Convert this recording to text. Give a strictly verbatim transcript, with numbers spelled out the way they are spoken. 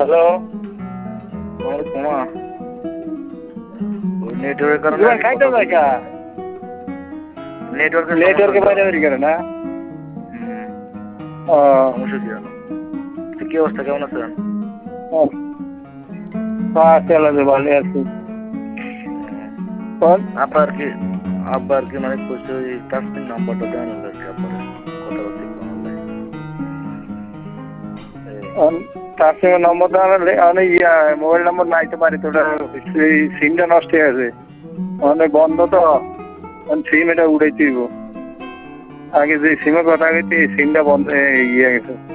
hello তোমার তোমা ওই নেটওয়ার্কের কারণে জীবন খাইতে দেখা নেটওয়ার্কের নেটওয়ার্কে বাইরে বেরিয়ে গেল না হুম ও সমস্যা কি জানো কি অবস্থা কেমন আছেন চলে ভালো আছি কোন আব্বা আর কি আব্বা আর কি মানে কইছে ওই তাসমিন নাম্বারটা দেন আর কি আব্বারে কথা বলতে অনলাইন তার সঙ্গে নম্বর দেওয়া অনেক ইয়া মোবাইল নম্বর নাইতে পারি তো ওটা সিমটা নষ্ট হয়ে গেছে অনেক বন্ধ তো সিম এটা উড়াই দিব আগে যে সিমের কথা গেছে এই সিমটা বন্ধ হয়ে ইয়ে গেছে